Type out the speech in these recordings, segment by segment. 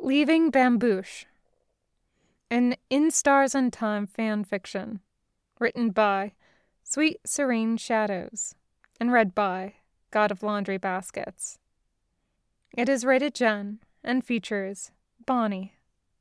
Leaving Bambouche, an In Stars and Time fan fiction, written by Sweet Serene Shadows, and read by God of Laundry Baskets. It is rated Gen and features Bonnie.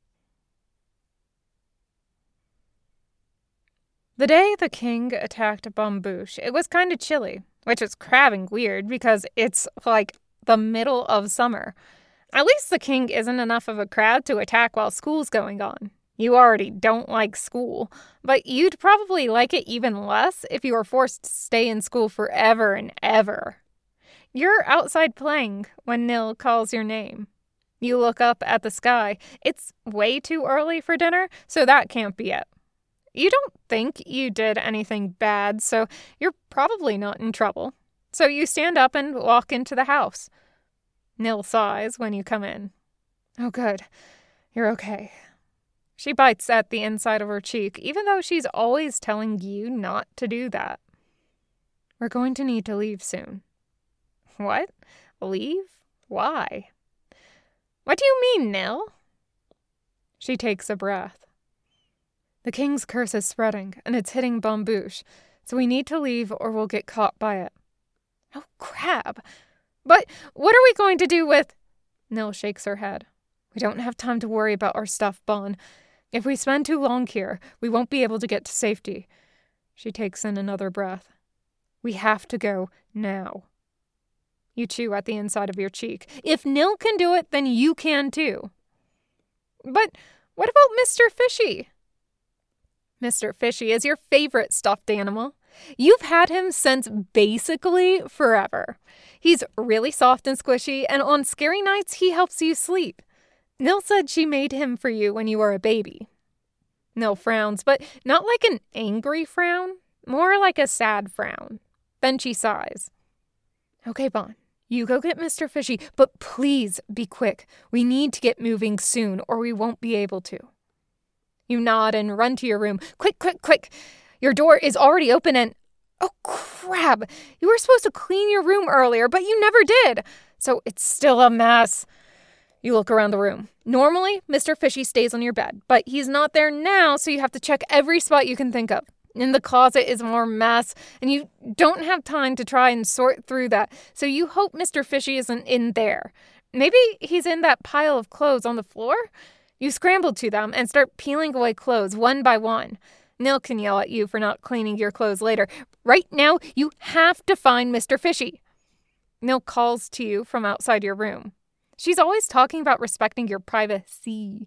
The day the king attacked Bambouche, it was kind of chilly, which is crabbing weird because it's like the middle of summer. At least the king isn't enough of a crowd to attack while school's going on. You already don't like school, but you'd probably like it even less if you were forced to stay in school forever and ever. You're outside playing when Nil calls your name. You look up at the sky. It's way too early for dinner, so that can't be it. You don't think you did anything bad, so you're probably not in trouble. So you stand up and walk into the house. Nil sighs when you come in. Oh, good. You're okay. She bites at the inside of her cheek, even though she's always telling you not to do that. We're going to need to leave soon. What? Leave? Why? What do you mean, Nil? She takes a breath. The king's curse is spreading, and it's hitting Bambouche, so we need to leave or we'll get caught by it. Oh, crap! But what are we going to do with... Nil shakes her head. We don't have time to worry about our stuff, Bon. If we spend too long here, we won't be able to get to safety. She takes in another breath. We have to go now. You chew at the inside of your cheek. If Nil can do it, then you can too. But what about Mr. Fishy? Mr. Fishy is your favorite stuffed animal. You've had him since basically forever. He's really soft and squishy, and on scary nights he helps you sleep. Nil said she made him for you when you were a baby. Nil frowns, but not like an angry frown, more like a sad frown. Then she sighs. Okay, Bon, you go get Mr. Fishy, but please be quick. We need to get moving soon, or we won't be able to. You nod and run to your room. Quick, quick, quick! Your door is already open and... Oh, crap! You were supposed to clean your room earlier, but you never did! So it's still a mess. You look around the room. Normally, Mr. Fishy stays on your bed, but he's not there now, so you have to check every spot you can think of. In the closet is more mess, and you don't have time to try and sort through that, so you hope Mr. Fishy isn't in there. Maybe he's in that pile of clothes on the floor? You scramble to them and start peeling away clothes one by one. Nil can yell at you for not cleaning your clothes later. Right now, you have to find Mr. Fishy. Nil calls to you from outside your room. She's always talking about respecting your privacy.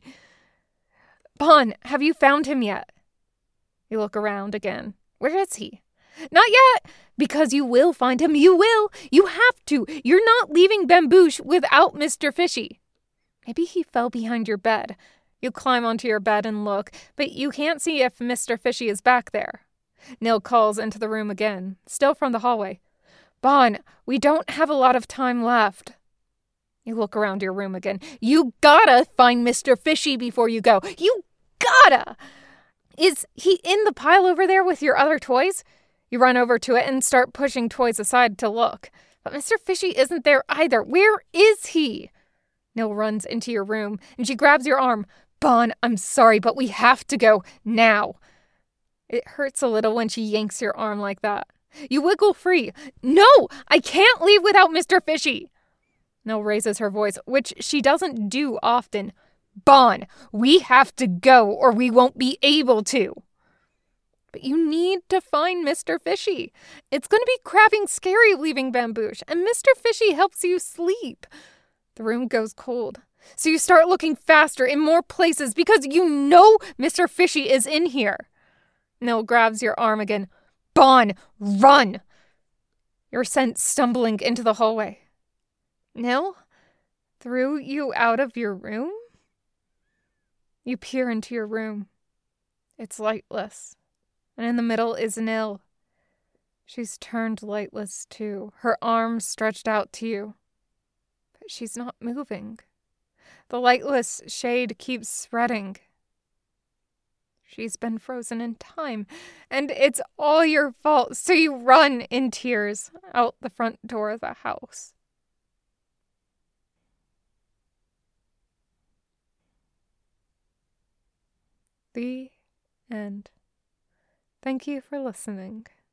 Bon, have you found him yet? You look around again. Where is he? Not yet! Because you will find him. You will! You have to! You're not leaving Bambouche without Mr. Fishy. Maybe he fell behind your bed. You climb onto your bed and look, but you can't see if Mr. Fishy is back there. Nil calls into the room again, still from the hallway. Bon, we don't have a lot of time left. You look around your room again. You gotta find Mr. Fishy before you go. You gotta! Is he in the pile over there with your other toys? You run over to it and start pushing toys aside to look. But Mr. Fishy isn't there either. Where is he? Nil runs into your room, and she grabs your arm. Bon, I'm sorry, but we have to go now. It hurts a little when she yanks your arm like that. You wiggle free. No, I can't leave without Mr. Fishy. Nil raises her voice, which she doesn't do often. Bon, we have to go or we won't be able to. But you need to find Mr. Fishy. It's going to be crabbing scary leaving Bambouche, and Mr. Fishy helps you sleep. The room goes cold. So you start looking faster in more places because you know Mr. Fishy is in here. Nil grabs your arm again. Bon, run! You're sent stumbling into the hallway. Nil threw you out of your room? You peer into your room. It's lightless. And in the middle is Nil. She's turned lightless too, her arms stretched out to you. But she's not moving. The lightless shade keeps spreading. She's been frozen in time, and it's all your fault, so you run in tears out the front door of the house. The end. Thank you for listening.